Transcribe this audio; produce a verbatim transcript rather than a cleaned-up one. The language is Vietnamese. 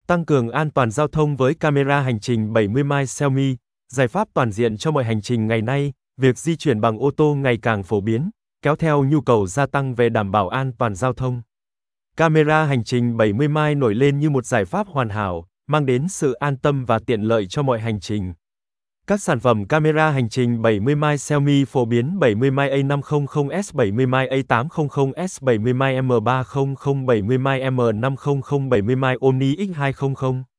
Tăng cường an toàn giao thông với camera hành trình bảy mươi mai Xiaomi, giải pháp toàn diện cho mọi hành trình ngày nay, việc di chuyển bằng ô tô ngày càng phổ biến, kéo theo nhu cầu gia tăng về đảm bảo an toàn giao thông. Camera hành trình bảy mươi mai nổi lên như một giải pháp hoàn hảo, mang đến sự an tâm và tiện lợi cho mọi hành trình. Các sản phẩm camera hành trình bảy mươi mai Xiaomi phổ biến bảy mươi mai A năm trăm, S bảy mươi mai A tám trăm, S bảy mươi mai M ba trăm, bảy mươi mai M năm trăm, bảy mươi mai Omni X hai trăm.